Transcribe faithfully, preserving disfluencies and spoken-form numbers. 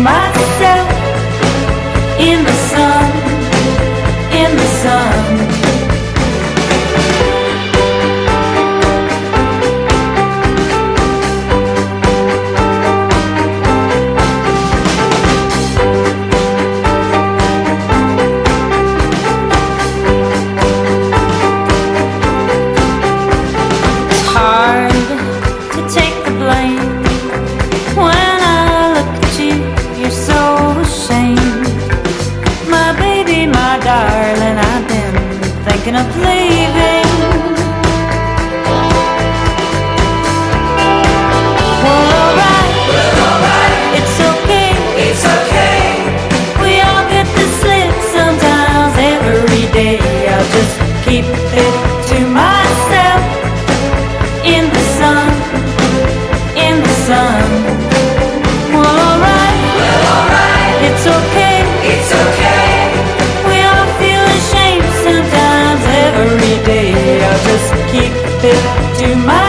myself in the sun, in the sun. Darling, I've been thinking of leaving. Well, alright, well, alright, it's okay, it's okay. We all get the slip sometimes every day. I'll just keep it to myself in the sun, in the sun. Well, alright, well, alright, it's okay, it's okay. Every day I'll just keep it to myself.